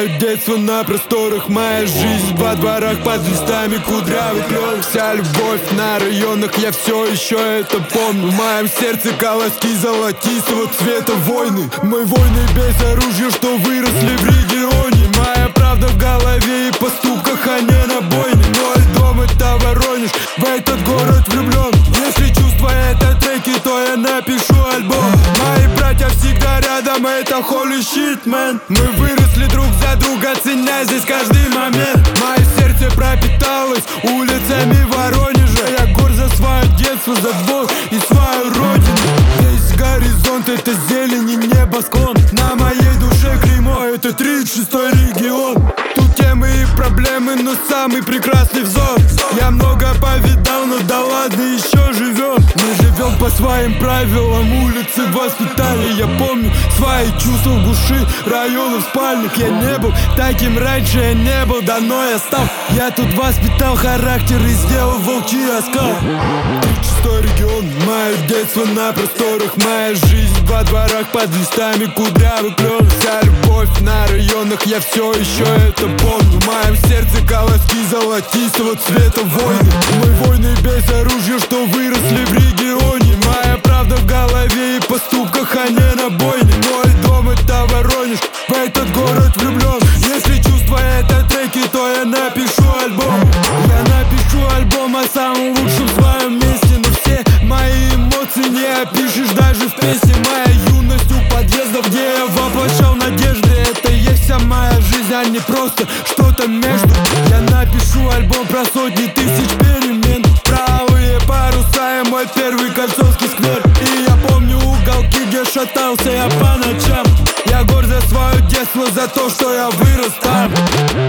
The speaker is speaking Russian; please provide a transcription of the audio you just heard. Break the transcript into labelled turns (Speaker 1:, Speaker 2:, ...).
Speaker 1: Мое детство на просторах, моя жизнь во дворах под листами кудрявых клёв. Вся любовь на районах, я все еще это помню. В моем сердце колоски золотистого цвета войны. Мы войны без оружия, что выросли в регионе. Моя правда в голове и поступках, а не на бойне. Мой дом это Воронеж, в этот город влюблен. Если чувства это треки, то я напишу альбом. Мои братья всегда рядом, это holy shit, man. Мы выросли друг за друга, ценя здесь каждый момент. Мое сердце пропиталось улицами Воронежа. Я гор за свое детство, за двор и свою родину. Весь горизонт это зелень и небосклон. На моей душе клеймо, это 36-й регион. Тут темы и проблемы, но самый прекрасный взор. Я много повидал, но да ладно, еще живем. Мы живем по своим правилам, улицы воспитали. Я помню свои чувства в глуши районов спальник. Я не был таким раньше, я не был, давно я стал. Я тут воспитал характер и сделал волчий оскал. 36-й регион, мое детство на просторах, моя жизнь во дворах под листами кудрявых клёв. Вся любовь на районах, я все еще это помню. В моем сердце колоски золотистого цвета войны. Мы войны без оружия, что выросли в регионе. Моя правда в голове и поступках, а не на бойне. Мой дом это Воронеж, в этот город влюблен. Если чувства это треки, то я напишу альбом. Я напишу альбом о самом лучшем своем месте. Но все мои эмоции не опишешь даже в песне. Моя юность у подъезда, где я воплощал надежды. Это и есть вся моя жизнь, а не просто что-то между. Я напишу альбом про сотни тысяч перемен. Правые паруса и мой первый кольцовский сквер. И я помню уголки, где шатался я по ночам. Я горд за свое детство, за то, что я вырос там.